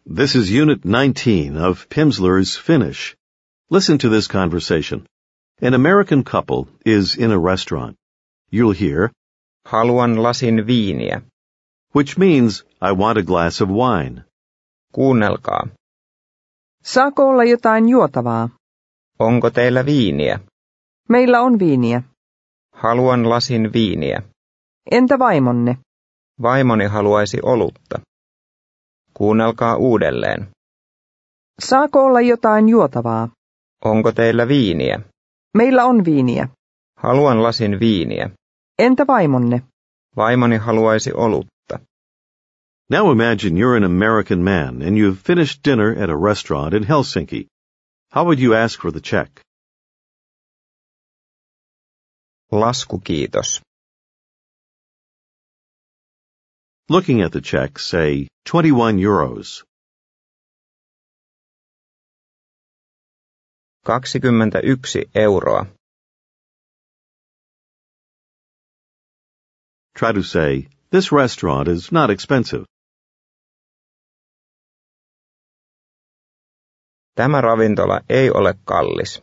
This is Unit 19 of Pimsleur's Finnish. Listen to this conversation. An American couple is in a restaurant. You'll hear, Haluan lasin viiniä. which means, I want a glass of wine. Kuunnelkaa. Saako olla jotain juotavaa? Onko teillä viiniä? Meillä on viiniä. Haluan lasin viiniä. Entä vaimonne? Vaimoni haluaisi olutta. Kuunnelkaa uudelleen. Saako olla jotain juotavaa? Onko teillä viiniä? Meillä on viiniä. Haluan lasin viiniä. Entä vaimonne? Vaimoni haluaisi olutta. Now imagine you're an American man and you've finished dinner at a restaurant in Helsinki. How would you ask for the check? Lasku kiitos. Looking at the check, say, 21 euros. 21 euroa. Try to say, this restaurant is not expensive. Tämä ravintola ei ole kallis.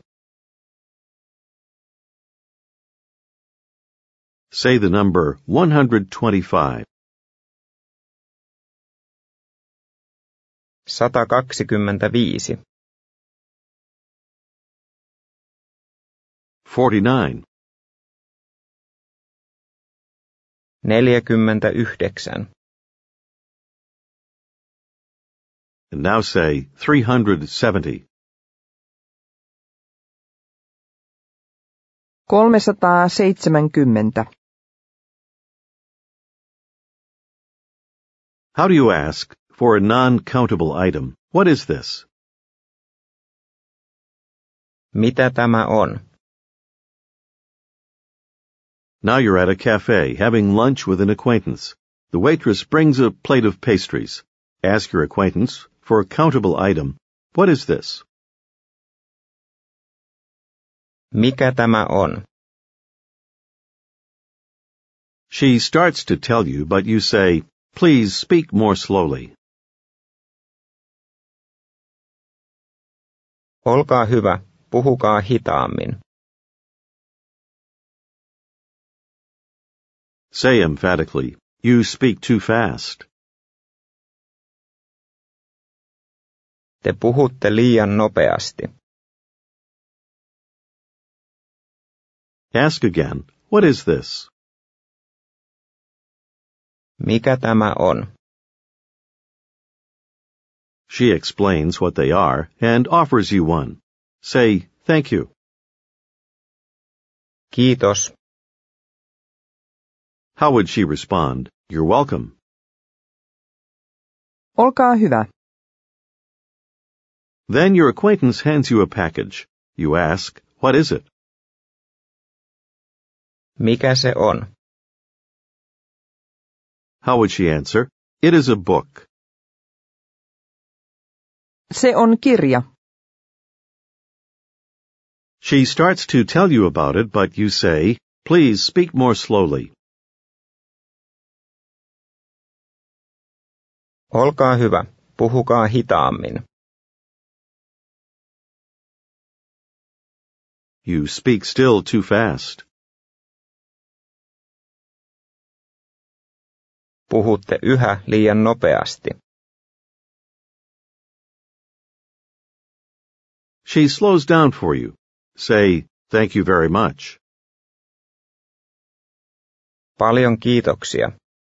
Say the number 125. 125. 49. 49. And now say 370. 370. How do you ask for a non-countable item? What is this? Mitä tämä on? Now you're at a cafe having lunch with an acquaintance. The waitress brings a plate of pastries. Ask your acquaintance for a countable item. What is this? Mikä tämä on? She starts to tell you, but you say, please speak more slowly. Olkaa hyvä, puhukaa hitaammin. Say emphatically, you speak too fast. Te puhutte liian nopeasti. Ask again, what is this? Mikä tämä on? She explains what they are and offers you one. Say, thank you. Kiitos. How would she respond? You're welcome. Olkaa hyvä. Then your acquaintance hands you a package. You ask, what is it? Mikä se on? How would she answer? It is a book. Se on kirja. She starts to tell you about it, but you say, please speak more slowly. Olkaa hyvä, puhukaa hitaammin. You speak still too fast. Puhutte yhä liian nopeasti. She slows down for you. Say, thank you very much. Paljon kiitoksia.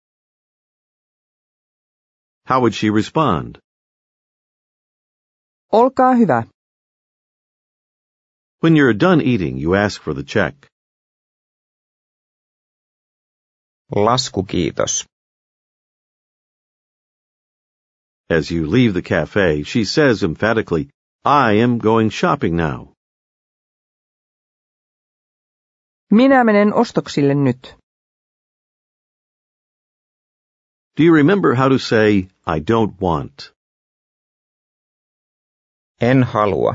How would she respond? Olkaa hyvä. When you're done eating, you ask for the check. Lasku kiitos. As you leave the cafe, she says emphatically, I am going shopping now. Minä menen ostoksille nyt. Do you remember how to say, I don't want? En halua.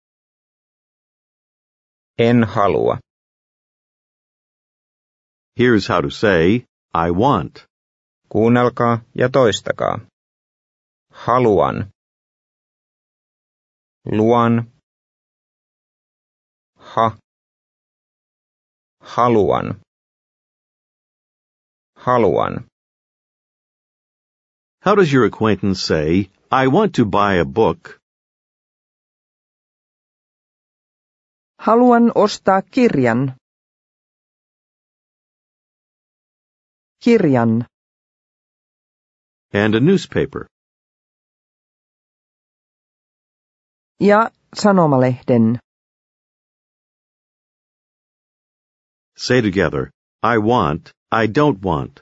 En halua. Here's how to say, I want. Kuunnelkaa ja toistakaa. Haluan. luan, haluan, haluan. How does your acquaintance say, I want to buy a book? Haluan ostaa kirjan. Kirjan. And a newspaper. Ja sanomalehden. Say together, I want, I don't want.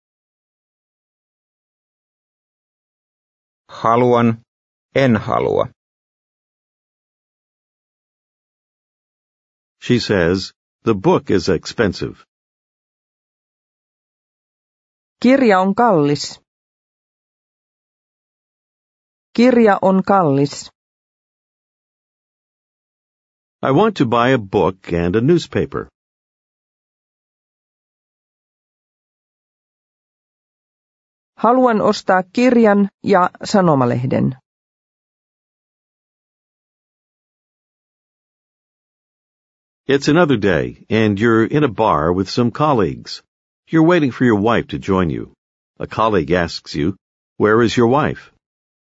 Haluan, en halua. She says, the book is expensive. Kirja on kallis. Kirja on kallis. I want to buy a book and a newspaper. Haluan ostaa kirjan ja sanomalehden. It's another day, and you're in a bar with some colleagues. You're waiting for your wife to join you. A colleague asks you, where is your wife?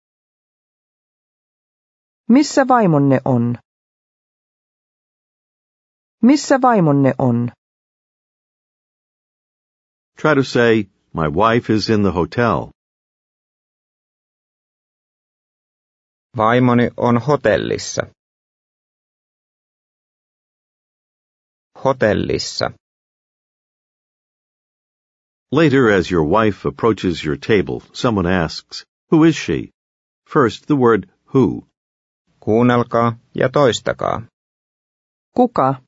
Missä vaimonne on? Missä vaimonne on? Try to say, my wife is in the hotel. Vaimoni on hotellissa. Hotellissa. Later, as your wife approaches your table, someone asks, who is she? First, the word who. Kuunnelkaa ja toistakaa. Kuka?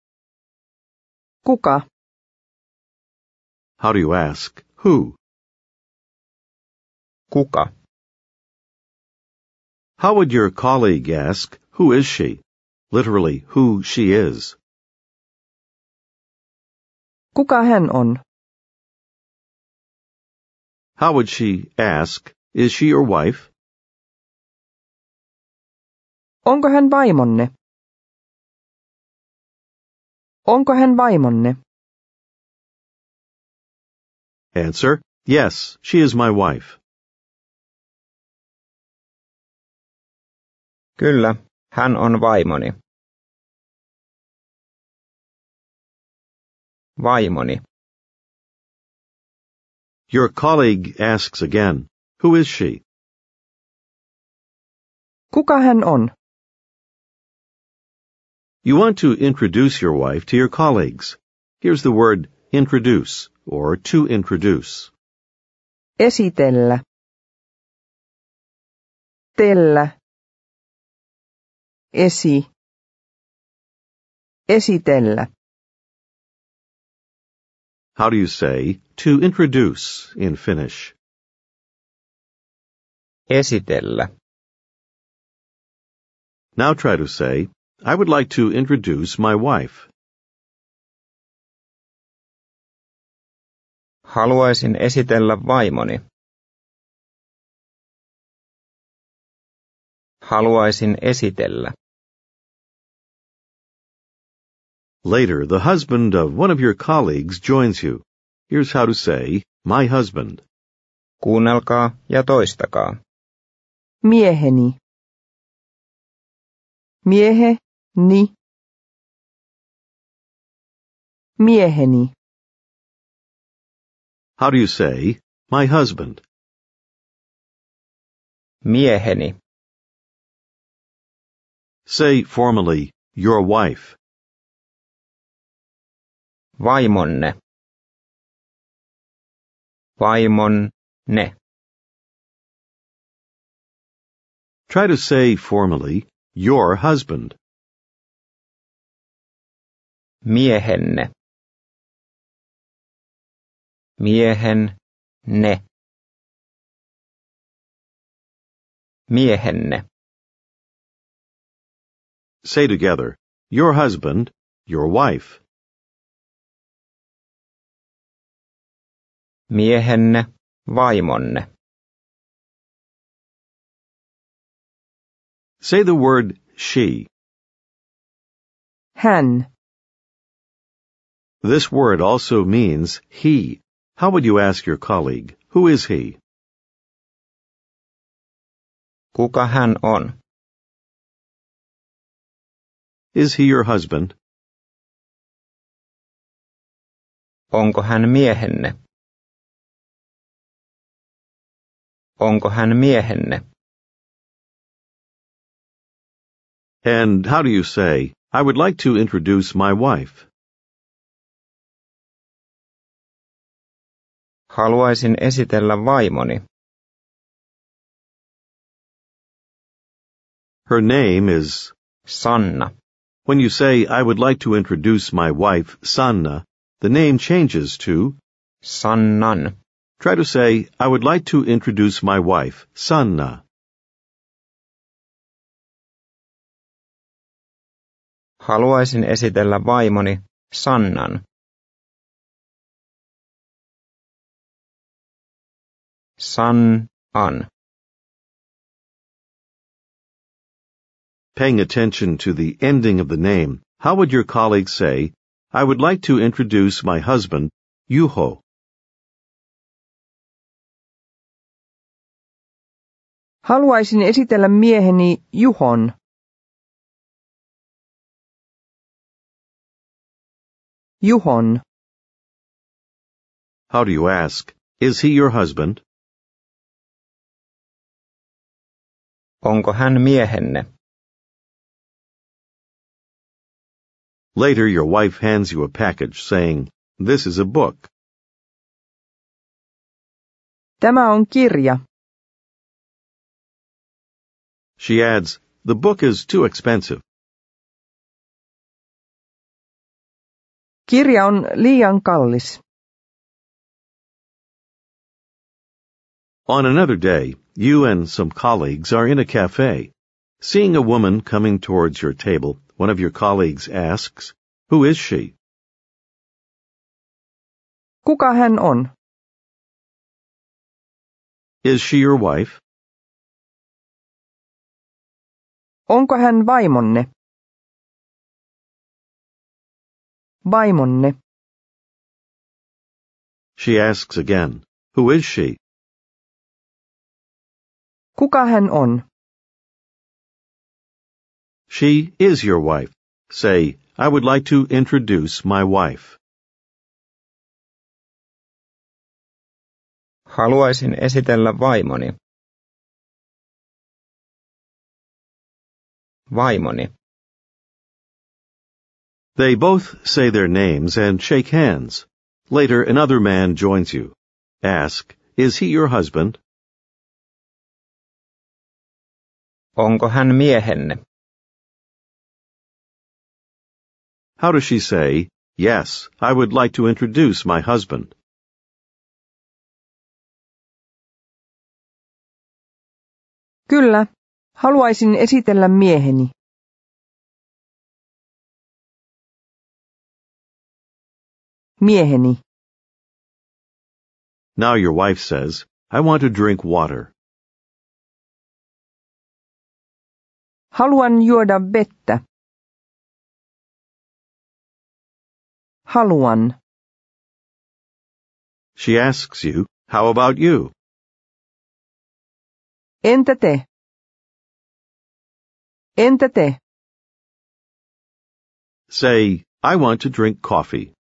Kuka? How do you ask? Who? Kuka? How would your colleague ask, who is she? Literally, who she is. Kuka hän on? How would she ask, is she your wife? Onko hän vaimonne? Onko hän vaimonne? Answer, yes, she is my wife. Kyllä, hän on vaimoni. Vaimoni. Your colleague asks again, who is she? Kuka hän on? You want to introduce your wife to your colleagues. Here's the word introduce, or to introduce. Esitellä. Tellä. Esitellä. How do you say to introduce in Finnish? Esitellä. Now try to say, I would like to introduce my wife. Haluaisin esitellä vaimoni. Haluaisin esitellä. Later, the husband of one of your colleagues joins you. Here's how to say, my husband. Kuunnelkaa ja toistakaa. Mieheni. Mieheni. Mieheni. How do you say, my husband? Mieheni. Say formally, your wife. Vaimonne. Vaimonne. Try to say formally, your husband. Miehenne. Miehenne. Miehenne. Say together, your husband, your wife. Miehenne, vaimonne. Say the word she. Hän. This word also means he. How would you ask your colleague, who is he? Kuka hän on? Is he your husband? Onko hän miehenne? Onko hän miehenne? And how do you say, I would like to introduce my wife? Haluaisin esitellä vaimoni. Her name is... Sanna. When you say, I would like to introduce my wife, Sanna, the name changes to... Sannan. Try to say, I would like to introduce my wife, Sanna. Haluaisin esitellä vaimoni, Sannan. San-an. Paying attention to the ending of the name, how would your colleague say, I would like to introduce my husband, Juho? Haluaisin esitellä mieheni Juhon. Juhon. How do you ask, is he your husband? Onko hän miehenne? Later, your wife hands you a package saying, this is a book. Tämä on kirja. She adds, the book is too expensive. Kirja on liian kallis. On another day, you and some colleagues are in a cafe. Seeing a woman coming towards your table, one of your colleagues asks, who is she? Kuka hän on? Is she your wife? Onko hän vaimonne? Vaimonne. She asks again, who is she? Kuka hän on? She is your wife. Say, I would like to introduce my wife. Haluaisin esitellä vaimoni. Vaimoni. They both say their names and shake hands. Later, another man joins you. Ask, is he your husband? Onko hän miehenne? How does she say, yes, I would like to introduce my husband? Kyllä, haluaisin esitellä mieheni. Mieheni. Now your wife says, I want to drink water. Haluan juoda vettä. Haluan. She asks you, how about you? Entä te? Entä te? Say, I want to drink coffee.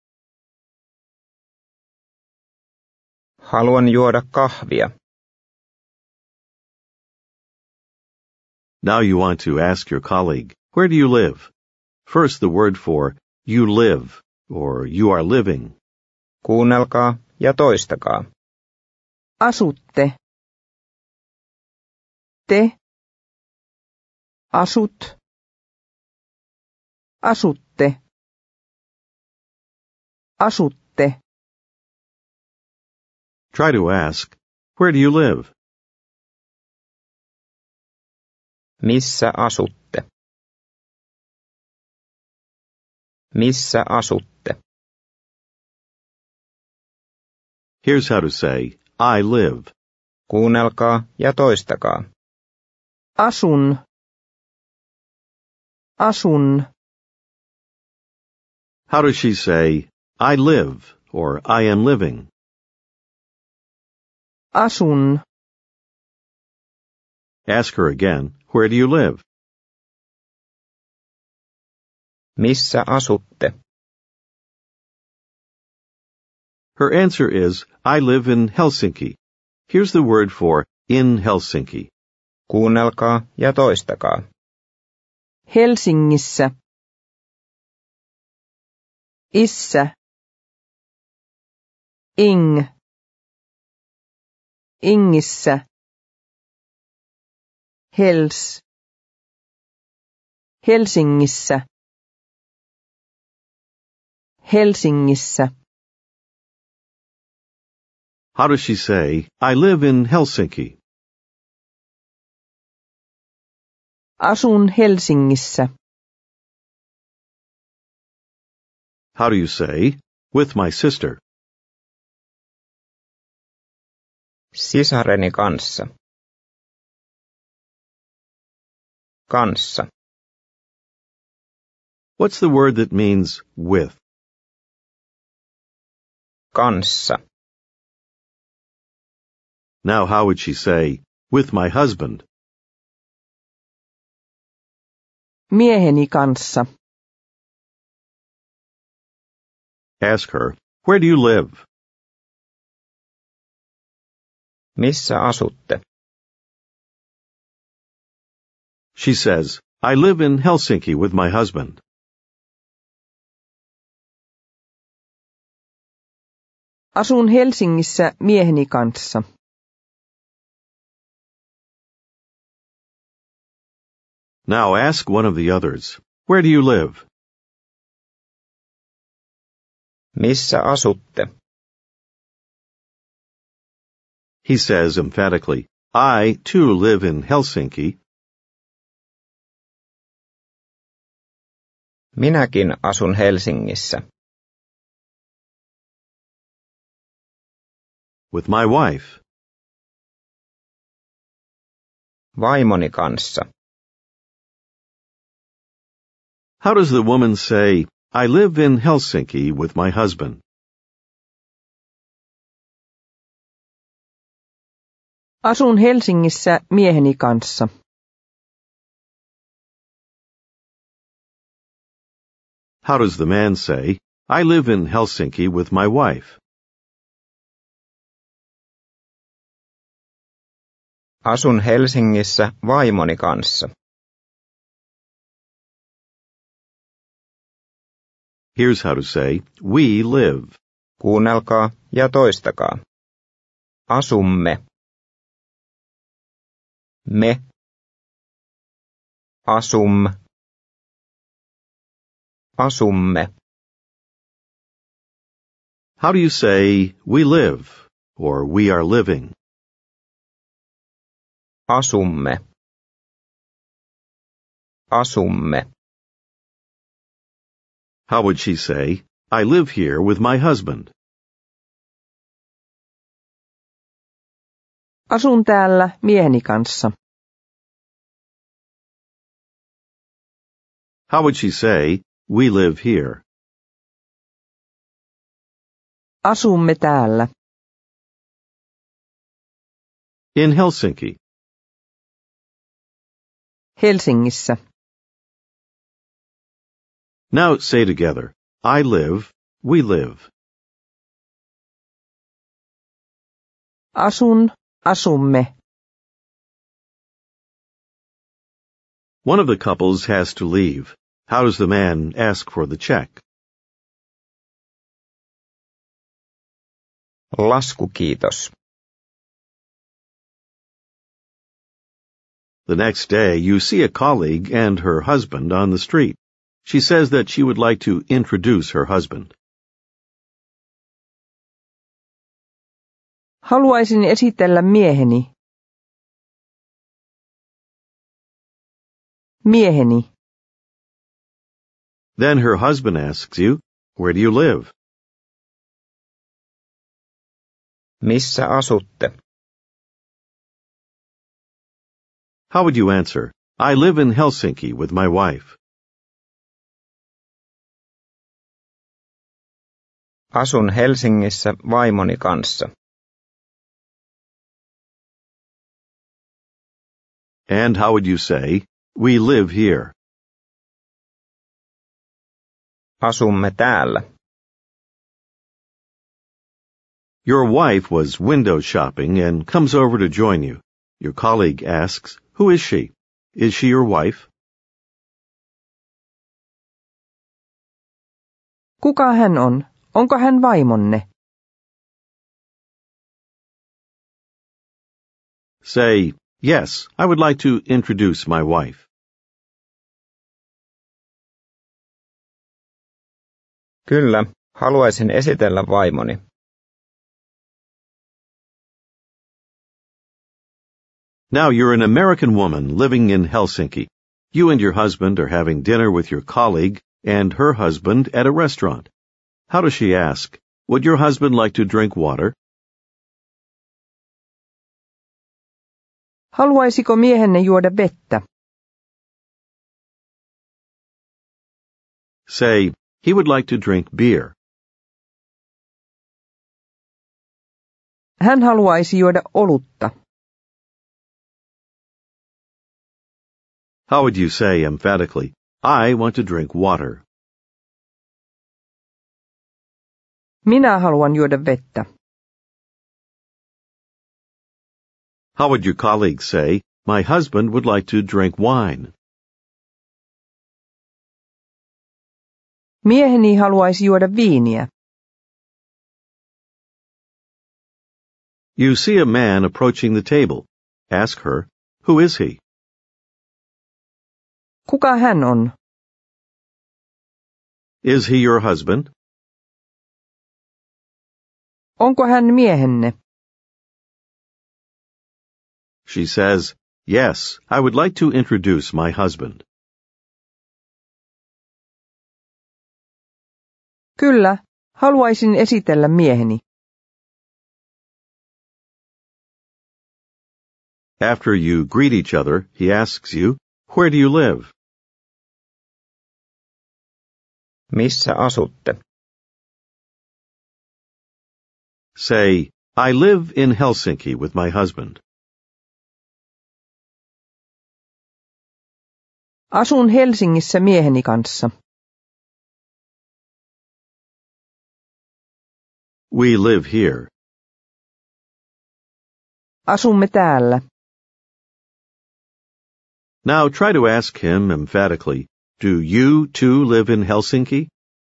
Haluan juoda kahvia. Now you want to ask your colleague, where do you live? First the word for you live or you are living. Kuunnelkaa ja toistakaa. Asutte. Te. Asut. Asutte. Asutte. Try to ask, where do you live? Missä asutte? Missä asutte? Here's how to say, I live. Kuunnelkaa ja toistakaa. Asun. Asun. How does she say, I live, or I am living? Asun. Ask her again, where do you live? Missä asutte? Her answer is, I live in Helsinki. Here's the word for in Helsinki. Kuunnelkaa ja toistakaa. Helsingissä. Issä. Ing. Ingissä. Helsingissä. Helsingissä. How does she say, I live in Helsinki? Asun Helsingissä. How do you say, with my sister? Sisareni kanssa. Kanssa. What's the word that means with? Kanssa. Now how would she say, with my husband? Mieheni kanssa. Ask her, where do you live? Missä asutte? She says, I live in Helsinki with my husband. Asun Helsingissä mieheni kanssa. Now ask one of the others, where do you live? Missä asutte? He says emphatically, I, too, live in Helsinki. Minäkin asun Helsingissä. With my wife. Vaimoni kanssa. How does the woman say, I live in Helsinki with my husband? Asun Helsingissä mieheni kanssa. How does the man say, I live in Helsinki with my wife? Asun Helsingissä vaimoni kanssa. Here's how to say, we live. Kuunnelkaa ja toistakaa. Asumme. Me. Asumme. How do you say, we live, or we are living? Asumme. How would she say, I live here with my husband? Asun täällä mieheni kanssa. How would she say, we live here? Asumme täällä. In Helsinki. Helsingissä. Now say together, I live, we live. Asumme. One of the couples has to leave. How does the man ask for the check? Laskukiitos. The next day, you see a colleague and her husband on the street. She says that she would like to introduce her husband. Haluaisin esitellä mieheni. Mieheni. Then her husband asks you, where do you live? Missä asutte? How would you answer, I live in Helsinki with my wife? Asun Helsingissä vaimoni kanssa. And how would you say, we live here? Asumme täällä. Your wife was window shopping and comes over to join you. Your colleague asks, who is she? Is she your wife? Kuka hän on? Onko hän vaimonne? Say, yes, I would like to introduce my wife. Kyllä, haluaisin esitellä vaimoni. Now you're an American woman living in Helsinki. You and your husband are having dinner with your colleague and her husband at a restaurant. How does she ask? Would your husband like to drink water? Haluaisiko miehenne juoda vettä? Say, he would like to drink beer. Hän haluaisi juoda olutta. How would you say emphatically, I want to drink water? Minä haluan juoda vettä. How would your colleague say, my husband would like to drink wine? Mieheni haluaisi juoda viiniä. You see a man approaching the table. Ask her, who is he? Kuka hän on? Is he your husband? Onko hän miehenne? She says, yes, I would like to introduce my husband. Kyllä, haluaisin esitellä mieheni. After you greet each other, he asks you, where do you live? Missä asutte? Say, I live in Helsinki with my husband. Asun Helsingissä mieheni kanssa. We live here. Asumme täällä. Now try to ask him emphatically, do you too live in Helsinki?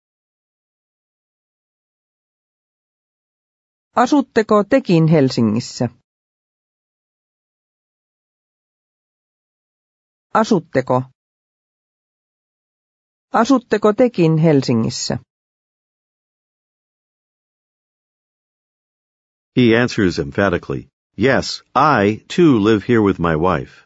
Asutteko tekin Helsingissä? Asutteko? Asutteko tekin Helsingissä? He answers emphatically, yes, I too live here with my wife.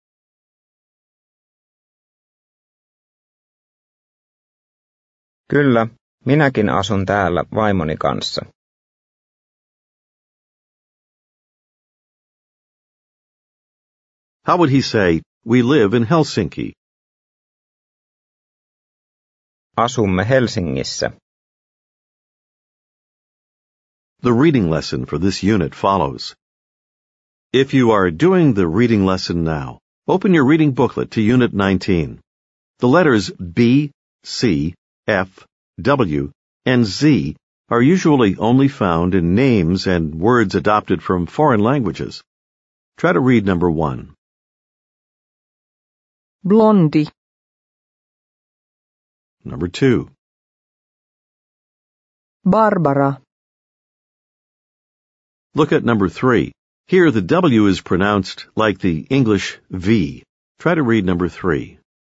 Kyllä, minäkin asun täällä vaimoni kanssa. How would he say, we live in Helsinki? Asumme Helsingissä. The reading lesson for this unit follows. If you are doing the reading lesson now, open your reading booklet to Unit 19. The letters B, C, F, W, and Z are usually only found in names and words adopted from foreign languages. Try to read number 1. Blondi. Number 2. Barbara. Look at number 3. Here the W is pronounced like the English V. Try to read number 3.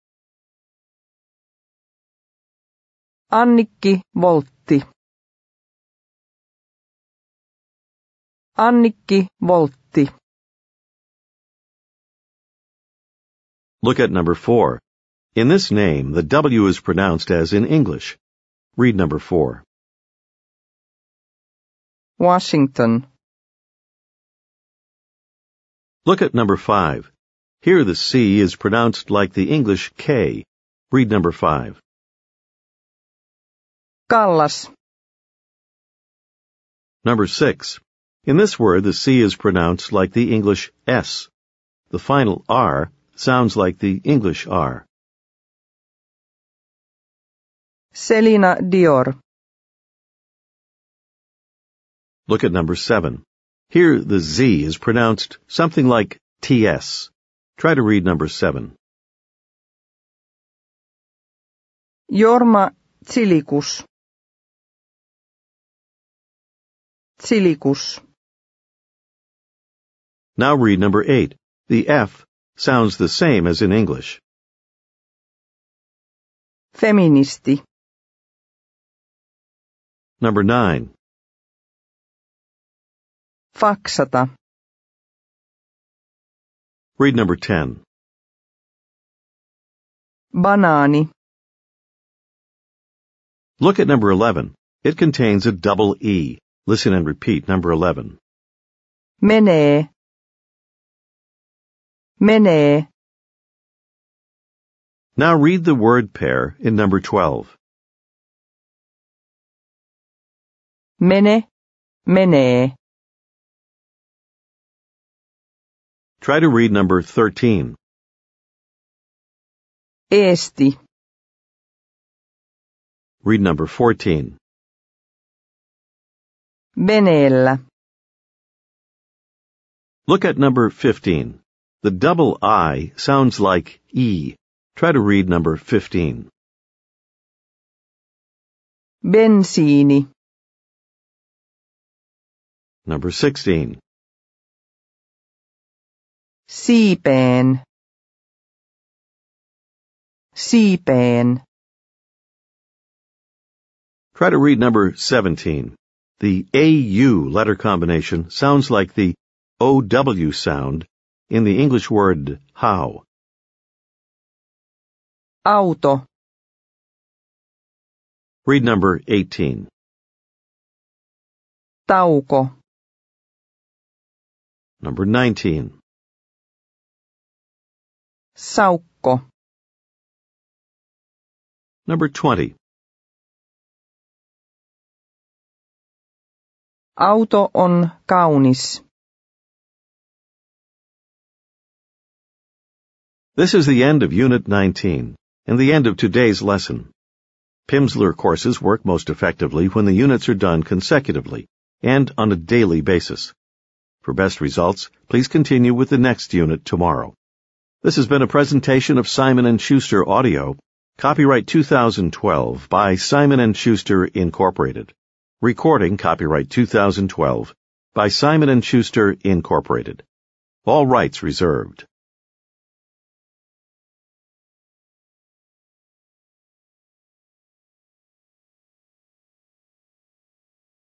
Annikki Voltti. Annikki Voltti. Look at number 4. In this name, the W is pronounced as in English. Read number 4. Washington. Look at number 5. Here the C is pronounced like the English K. Read number 5. Kallas. Number 6. In this word, the C is pronounced like the English S. The final R sounds like the English R. Selina Dior. Look at number 7. Here, the Z is pronounced something like TS. Try to read number 7. Jorma Tsilikus. Tsilikus. Now read number 8. The F sounds the same as in English. Feministi. Number 9. Faksata. Read number 10. Banaani. Look at number 11. It contains a double E. Listen and repeat number 11. Menee. Menee. Now read the word pair in number 12. Mene. Menee. Try to read number 13. Eesti. Read number 14. Veneellä. Look at number 15. The double I sounds like E. Try to read number 15. Bensiini. Number 16. Siipeen. Siipeen. Try to read number 17. The AU letter combination sounds like the OW sound in the English word how. Auto. Read number 18. Tauko. Number 19. Saukko. Number 20. Auto on kaunis. This is the end of Unit 19 and the end of today's lesson. Pimsleur courses work most effectively when the units are done consecutively and on a daily basis. For best results, please continue with the next unit tomorrow. This has been a presentation of Simon & Schuster Audio, copyright 2012 by Simon & Schuster Incorporated. Recording copyright 2012 by Simon & Schuster Incorporated. All rights reserved.